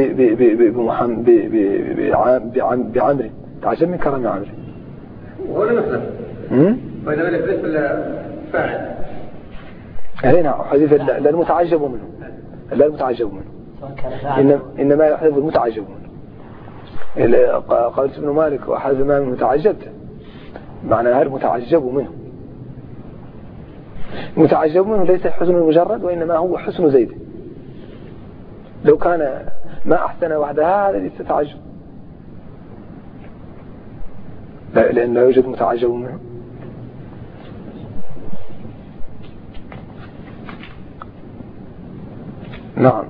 بعمر تعجب من كرم عمرو وهو لا يحذف وإنما يحذف الفاعل هنا حذف لا المتعجب منه لا المتعجب منه إنما, إنما يحذف المتعجب منه. قالت ابن مالك وحذف ما منه تعجبت معناها المتعجب منه المتعجب منه ليس حسن المجرد وإنما هو حسن زيد. لو كان ما أحسن وحدها هذا ليس تعجب لأن لا يوجد متعجب منه. نعم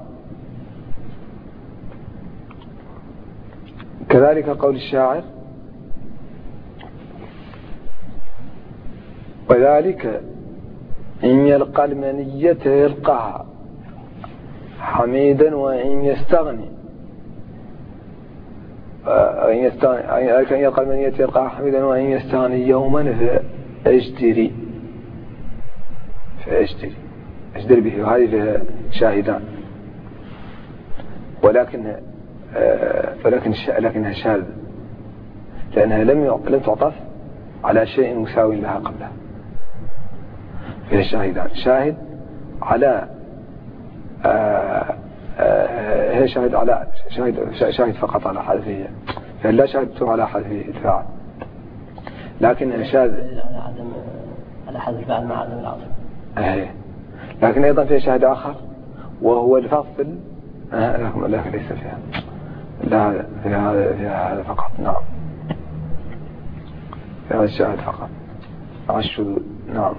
كذلك قول الشاعر وذلك إن يلقى المنية يلقاها حميدا وإن يستغني إن يستغني إن يلقى المنية يلقاها حميدا وإن يستغني يوما فأجدري فأجدري أجدر به وهذه فيها شاهدان ولكن ولكن لكنها شاذة لأنها لم لم تعطف على شيء مساوي لها قبلها. فيها شاهدان شاهد على آآ آآ هي شاهد على شاهد شاهد فقط على حذفه فلا شاهد على حذف الفاعل لكن شاذ على عدم على حذف الفاعل مع عدم العطف. ايه لكن أيضا فيها شاهد آخر وهو الفصل آه لكن ليس فيها لا فيها هذا فيها هذا فقط. نعم فيها الشاهد فقط مع الشذوذ. نعم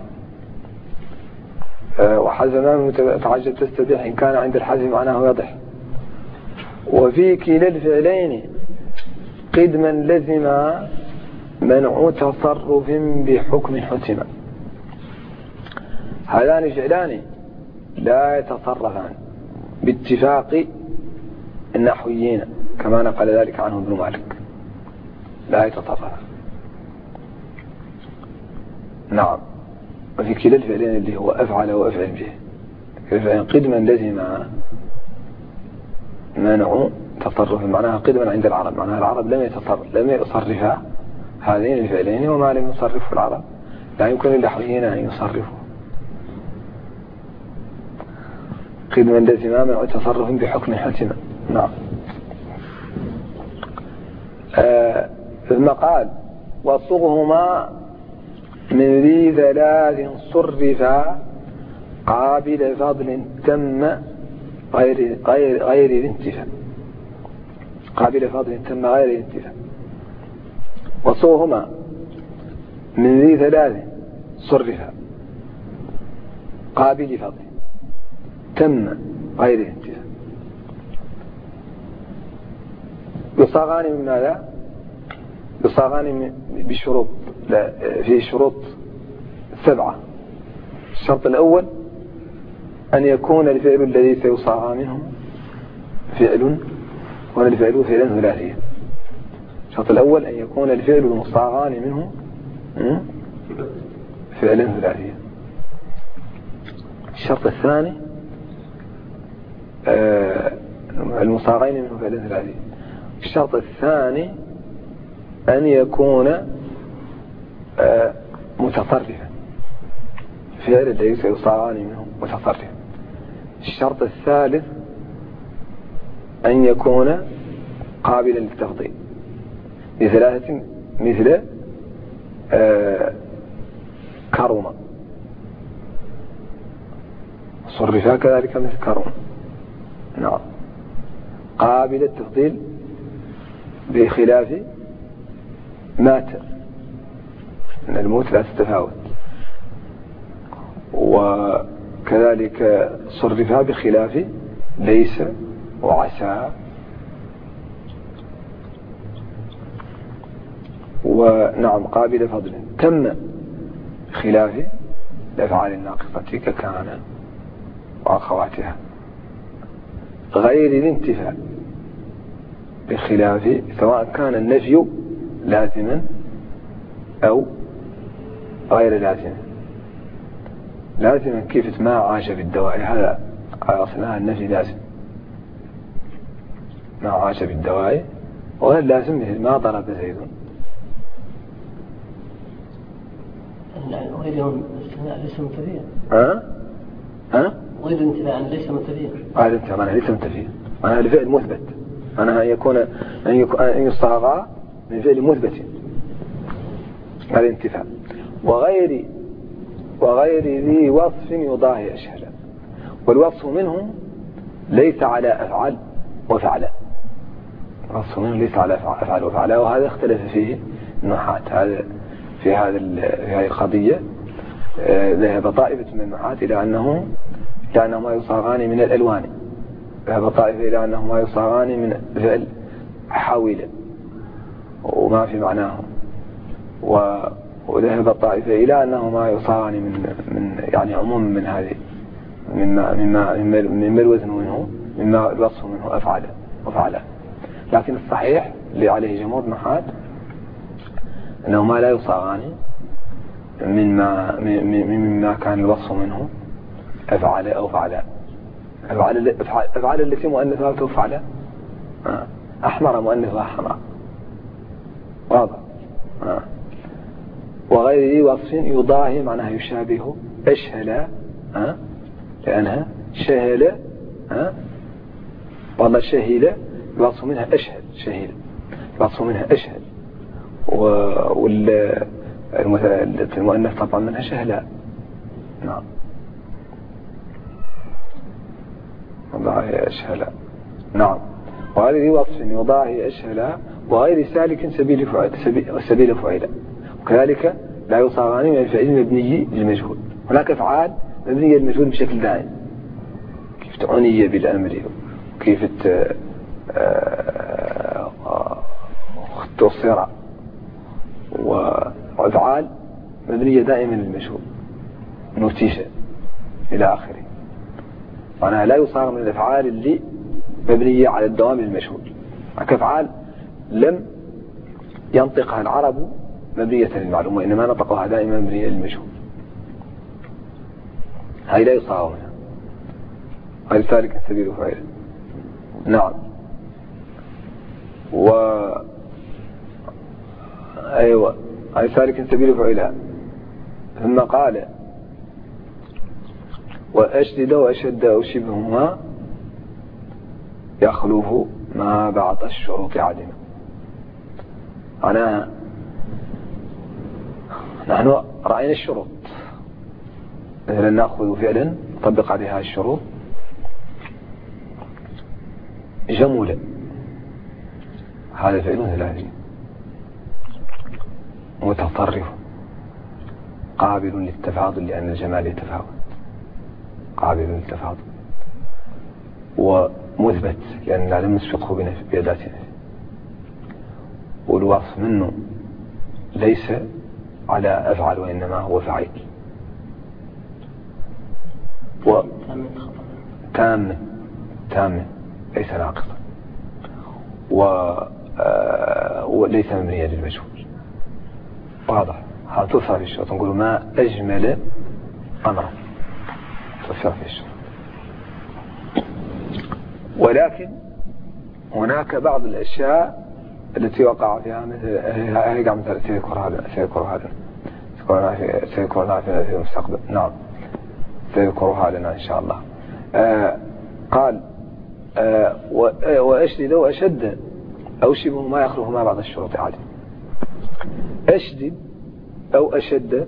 آه وحذف ما منه تعجب تستبيح إن كان عند الحذف معناه واضح. وفي كلا الفعلين قدما لزم منع تصرف بحكم حتم. هذان فعلان لا يتصرفان باتفاق النحويين كما نقل ذلك عنه ابن مالك لا يتصرفان. نعم وفي كلا الفعلين اللي هو أفعل وأفعل به الفعلين قدما لزم منع تصرف معناها قدما عند العرب معناها العرب لم يتصرف لم يصرفا هذين الفعلين وما لم يصرفه العرب لا يمكن للنحويين أن يصرفوا قدما لزم منع تصرف بحكم حتم. نعم آه ثم قال وصغهما من ذي ثلاث صرفا قابل فضل تم غير غير غير الانتفاع قابل فضل تم غير الانتفاع. وصغهما من ذي ثلاث صرفا قابل فضل تم غير الانتفاع. يصاغان من ماذا؟ يصاغان بشروط لا في شروط سبعة. الشرط الأول أن يكون الفعل الذي سيصاغ منه فعل والفعل فعلا ثلاثيا. الشرط الأول أن يكون الفعل المصاغان منه فعلا ثلاثيا. الشرط الثاني آه المصاغين منه فعلا ثلاثيا. الشرط الثاني أن يكون آه متصرفا فعل الذي سيصاغان منه متصرفا. الشرط الثالث أن يكون قابلا للتفضيل بثلاثة مثل آه كرم، صرفا كذلك مثل كرم. نعم. قابل التفضيل بخلاف مات، أن الموت لا تتفاوت. وكذلك صرفا بخلاف ليس وعسى. ونعم قابل فضل تم بخلاف الأفعال الناقصة ككان وأخواتها. غير الانتفاع بخلاف سواء كان النفي لازما أو غير لازما. لازما كيف ما عاش بالدواء، هذا على أصلها النفي لازم، ما عاش بالدواء. وغير لازم مثل ما ضرب زيد. غيرهم استثناء ليس منتفيا. ها ها غير الانتفاع ليس منتفيا. هذا انت معناه ليس منتفيا، معناه الفعل مثبت، معناها أن يكون أن يصاغ من فعل مثبت. هذا انتفاع. وغير وغير ذي وصف يضاهي أشهر. والوصف منه ليس على أفعال وفعل. الوصف منه ليس على أفعال وفعل، وهذا اختلف فيه النحاة. هذا في هذا في هذه القضية ذهب طائفة من النحاة إلى أنه إلى أنهما يصاغان من الألوان. ذهب طائفة إلى أنهما يصاغان من فعل حاولة وما في معناه. وذهب الطائفة إلى أنهما يصاغان من من يعني عموما من هذه مما مما مما الوزن منه مما الوصف منه أفعل وفعل. لكن الصحيح اللي عليه جمهور النحاة أنهما لا يصاغان مما مما كان الوصف منه أفعل أو فعل. أفعل أفعل التي مؤنثها تفعل أحمر مؤنثها حمر، واضح. وغير وصف يضاهي معناها يشابه أشهل، لأنها شهل والله شهيلة الوصف منها أشهل، شهيلة الوصف منها أشهل. والمؤنث طبعا منها شهلاء. نعم يضاهي أشهلاء. نعم. وغير وصف يضاهي أشهلاء وغير سالك سبيل فعيل سبيل فعيل. وكذلك لا يصاغان من الفعل المبني للمجهول. هناك أفعال مبنية للمجهول بشكل دائم، كيف تعني بالأمر، وكيف تصير، وأفعال مبنية دائما للمجهول نوتيشة إلى آخره. معناها لا يصاغ من الأفعال اللي مبنية على الدوام للمجهول. هناك أفعال لم ينطقها العرب مبنية للمعلوم، وإنما نطقها دائما مبنية للمجهول. هاي لا يصاغ منها. هاي سالك سبيل فعيل. نعم. و أيوة هاي سالك سبيل فعيلها. ثم قال وأشدد وأشد أشبهما يخلف ما بعض الشروط عدم. أنا نحن رأينا الشروط، مثلا نأخذ فعلا نطبق عليها الشروط جمولة، هذا فعل ثلاثي متطرف قابل للتفاضل لأن الجمال يتفاوت، قابل للتفاضل، ومثبت لأن لا نسبقه بأداتنا. والوصف منه ليس على أفعل وإنما هو فعيل. و تام تام ليس ناقصا، وليس مبنيا للمجهول. واضح. هذا تؤثر في الشرط، نقول ما أجمل أمره، تؤثر في الشرط. ولكن هناك بعض الأشياء التي وقع فيها مثل هيقع مثل سيذكر هذا سيذكر هذا سيذكرها في المستقبل. نعم سيذكرها لنا إن شاء الله. آه قال آه وأشدد وأشد أو شبه ما يخلف ما بعض الشروط عادي. أشدد أو أشد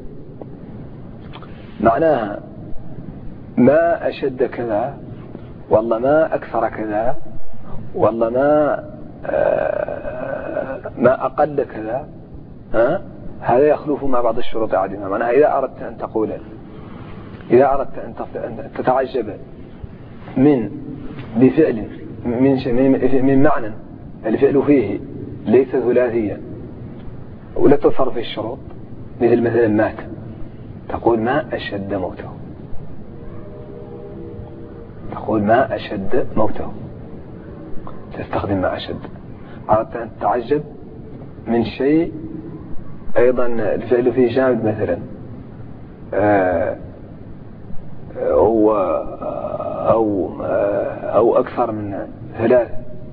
معناها ما أشد كذا، والله ما أكثر كذا، والله ما آه ما أقل كذا، ها؟ هذا يخلف مع بعض الشروط عادمة. معناها إذا أردت أن تقول، إذا أردت أن تتعجب من بفعل من من معنى الفعل فيه ليس ثلاثيا ولا تظهر في الشروط، مثل مثلا مات، تقول ما أشد موته، تقول ما أشد موته، تستخدم ما أشد. أردت أن تتعجب من شيء أيضا الفعل فيه جامد مثلا أو أو أو أكثر من ثلاث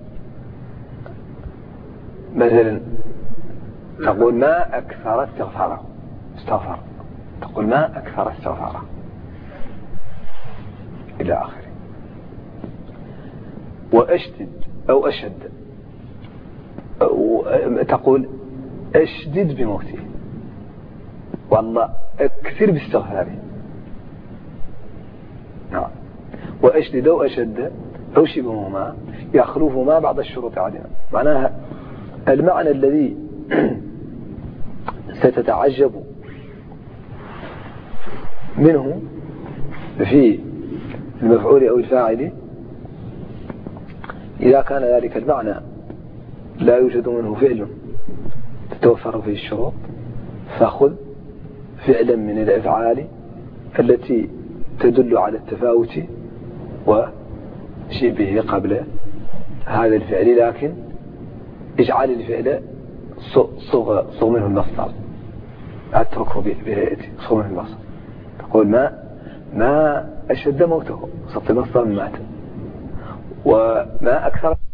مثلا، تقول ما أكثر استغفاره، استغفر، تقول ما أكثر استغفاره إلى آخره. وأشدد أو أشد أو تقول أشدد بموته، والله أكثر باستغفاره. نعم. وأشدد أو أشد أو شبههما يخلف ما بعض الشروط عادما. معناها المعنى الذي ستتعجب منه في المفعول أو الفاعل، إذا كان ذلك المعنى لا يوجد منه فعل تتوفر فيه الشروط، فخذ فعلا من الأفعال التي تدل على التفاوت وشبهه قبل هذا الفعل، لكن اجعل الفعل صغ, صغ منه المصدر، اتركه بهيئته صغ منه المصدر. تقول ما ما أشد موته، صفت المصدر من مات، وما أكثر